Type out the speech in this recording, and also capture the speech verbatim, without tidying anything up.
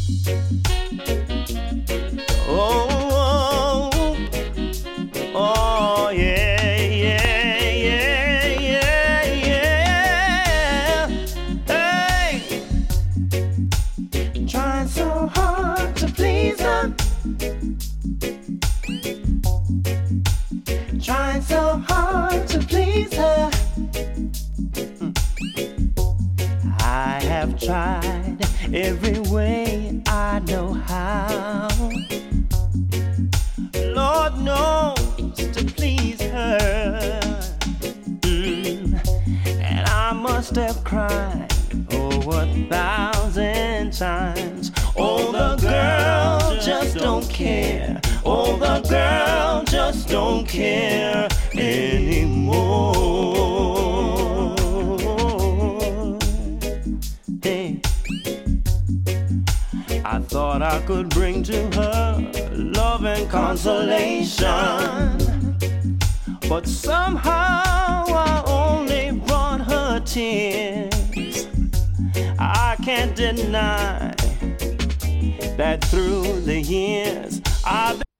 Oh, oh, yeah, yeah, yeah, yeah, yeah. Hey, trying so hard to please her, trying so hard to please her. I have tried every way I know how. Lord knows to please her. Mm. And I must have cried oh a thousand times. Oh, the girl just don't care. Oh, the girl just don't care anymore. Hey, I thought I could bring to her love and consolation, but somehow I only brought her tears. I can't deny that through the years I've